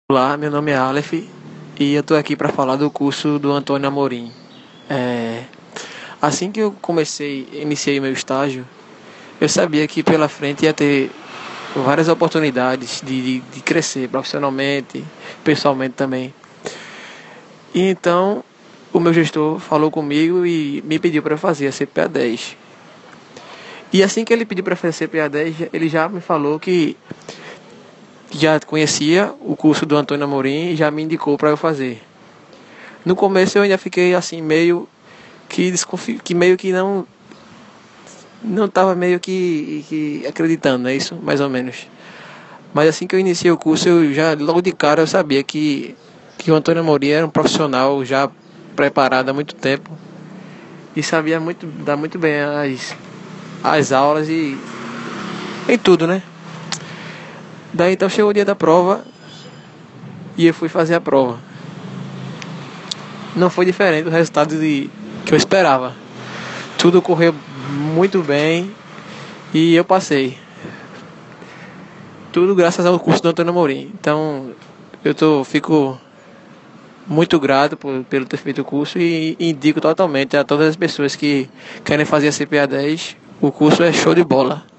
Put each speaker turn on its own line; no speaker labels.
Olá, meu nome é Aleph e eu estou aqui para falar do curso do Antônio Amorim. É, Assim que eu iniciei meu estágio, eu sabia que pela frente ia ter várias oportunidades de crescer profissionalmente, pessoalmente também. E então o meu gestor falou comigo e me pediu para fazer a CPA 10. E assim que ele pediu para fazer a CPA 10, ele já me falou que já conhecia o curso do Antônio Amorim e já me indicou para eu fazer. No começo eu ainda fiquei assim meio que que meio que não estava meio que acreditando, é isso, mais ou menos. Mas assim que eu iniciei o curso, eu já logo de cara eu sabia que o Antônio Amorim era um profissional já preparado há muito tempo e sabia muito dar muito bem as aulas e em tudo, né? Daí então chegou o dia da prova e eu fui fazer a prova. Não foi diferente do resultado que eu esperava. Tudo correu muito bem e eu passei. Tudo graças ao curso do Antônio Amorim. Então, fico muito grato pelo ter feito o curso e indico totalmente a todas as pessoas que querem fazer a CPA 10. O curso é show de bola.